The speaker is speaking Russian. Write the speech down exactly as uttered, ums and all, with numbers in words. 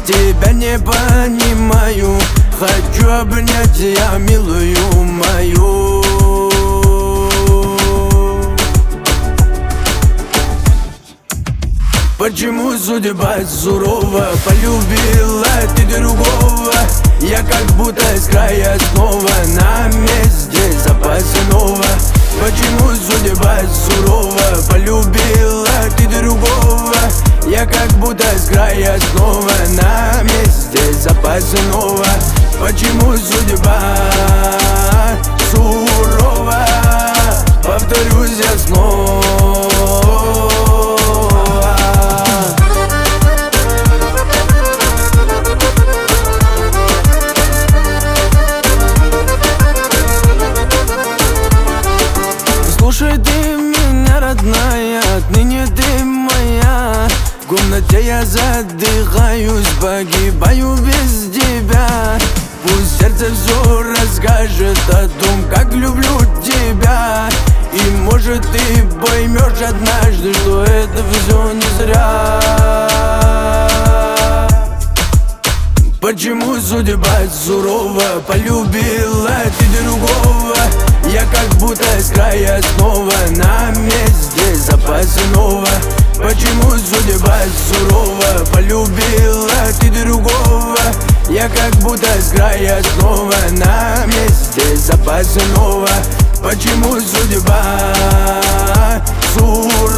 тебя не понимаю. Хочу обнять я милую мою. Почему судьба сурова? Полюбила ты другого. Я как будто с края снова на месте запасного. Почему судьба сурова? Полюбила ты другого. Я как будто с края снова на месте запасного. Почему судьба сурова? Повторюсь я снова. Слушай ты меня, родная, отныне ты моя. В комнате я задыхаюсь, погибаю без тебя. Пусть сердце все расскажет о том, как люблю тебя. И может ты поймешь однажды, что это все не зря. Почему судьба сурова? Полюбила ты другого. Я как будто с края снова на месте запасного. Почему судьба сурова? Полюбила ты другого. Я как будто с края снова на месте запасного. Почему судьба сурова?